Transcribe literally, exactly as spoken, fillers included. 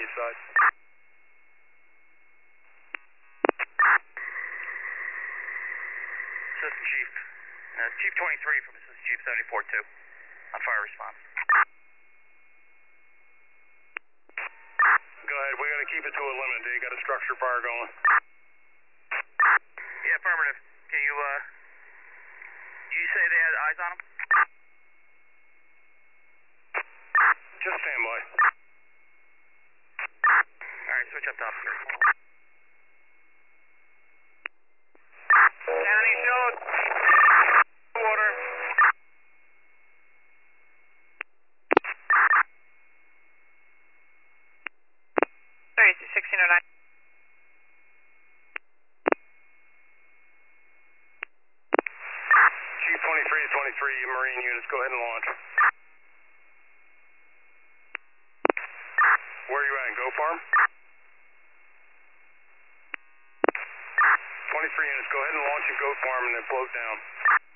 east side. Assistant Chief. Uh, Chief twenty-three from Assistant Chief seventy-four two on fire response. Go ahead, we gotta keep it to a limit. You got a structure fire going. Yeah, affirmative. Can you, uh, you say they had eyes on him? Just stand by. Alright, switch up top here. County showed. Water. thirty-two sixteen oh nine. Chief twenty-three to twenty-three, Marine units, go ahead and launch. Where are you at, Go Farm? twenty-three units, go ahead and launch at Goat Farm and then float down.